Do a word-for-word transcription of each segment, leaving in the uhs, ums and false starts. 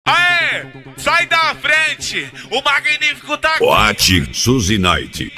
Aê! Sai da frente! O magnífico tá aqui! What Suzy Night.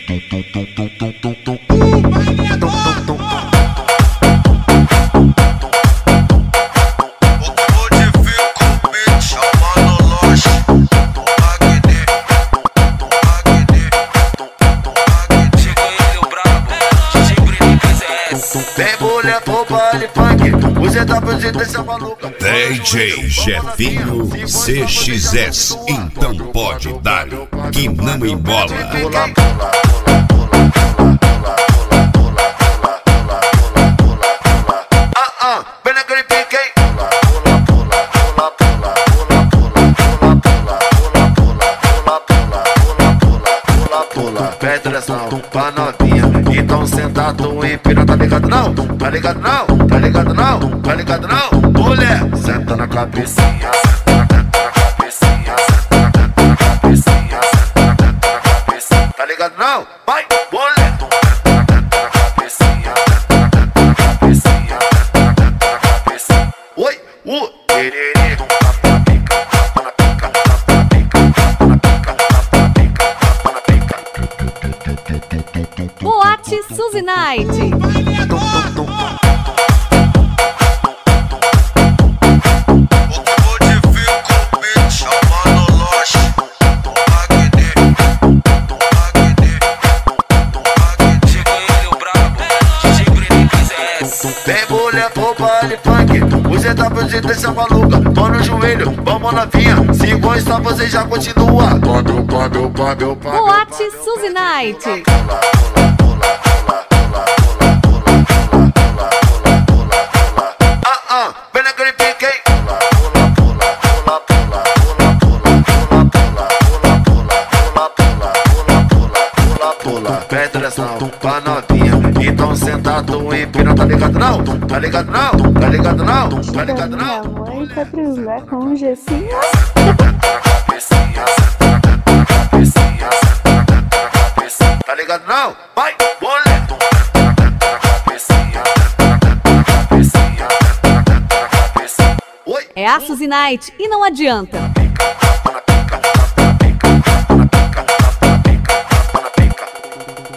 Vem mulher pro baile funk, você tá fugindo dessa maluca. D J Jefinho C X S, então pode dar, que não embola. Ah, ah, vem naquele pique, hein? Pede direção pra novinha, então senta tu empina, tá ligado não? Tá ligado não? Tá ligado não? Tá ligado não? Mulher, senta na cabecinha, senta na cabecinha, senta na cabecinha, senta na cabecinha, tá ligado não? Vai, mulher, senta na cabecinha, senta na cabecinha, senta na cabecinha. Oi, uh, tererê, tapa na pica, tapa na pica, tapa na pica, tapa na pica, tapa na pica, tapa na pica. What Suzy Night. Vem mulher pro baile funk, você tá fugindo dessa maluca. Mão no joelho, vamos novinha, se gostar você já continua. Quando, quando, quando, quando. What Suzy Night. Ah, ah, vem naquele pique, hein? Pede direção pra novinha, então senta tu empina, tá ligado não? Tá ligado não? Tá ligado não? Tá ligado não? Minha mãe pra transar com um gessinho. Tá ligado não? Vai, mulher! É a Suzy Night e não adianta.